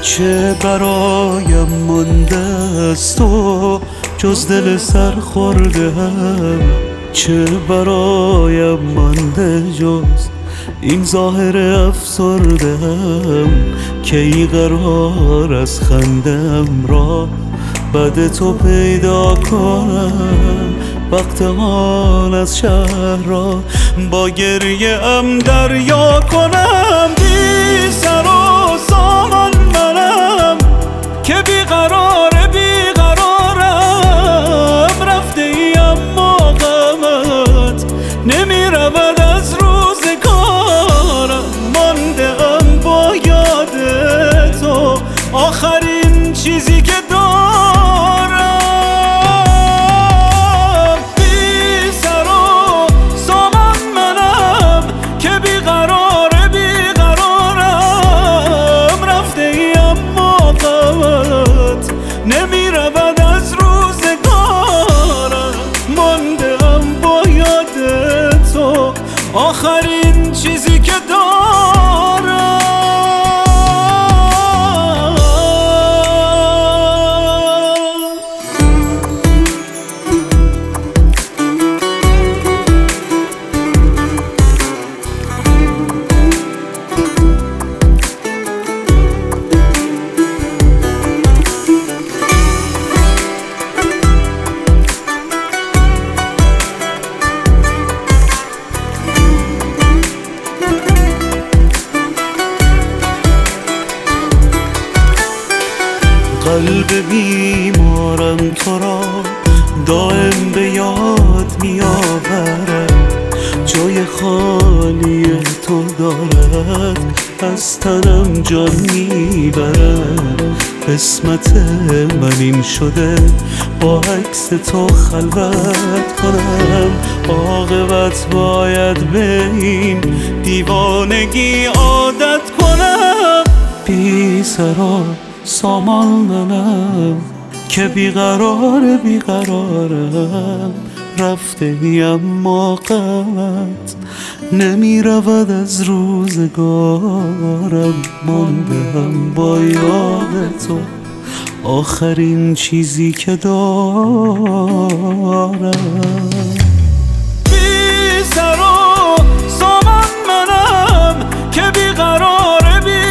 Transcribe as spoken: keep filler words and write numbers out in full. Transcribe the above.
چه برایم مانده از تو جز دل سر خورده هم، چه برایم مانده جز این ظاهر افسرده هم، که ای قرار از خندم را بعد تو پیدا کنم. وقت آن از شهر را با گریه ام دریا کنم. بی سر و سامان منم که بیقرار بیقرارم، رفته ای اما غمت نمی رود از روزگارم. مانده ام با یاد تو آخرین چیزی که دارم. بی سر و سامان منم که بیقرار بیقرارم، رفته ای اما غمت نمی رود از روزگارم. مانده ام با یاد تو آخرین چیزی که دارم. قلب بیمارم تو را دائم به یاد می آورم، جای خالی تو دارد از تنم جان می برم. قسمت من این شده با عکس تو خلوت کنم، عاقبت باید به این دیوانگی عادت کنم. بی سر و سامان منم که بیقرار بیقرارم، رفته ای اما غمت نمی رود از روزگارم. مانده هم با یاد تو آخرین چیزی که دارم. بی سر و سامان منم که بیقرار بی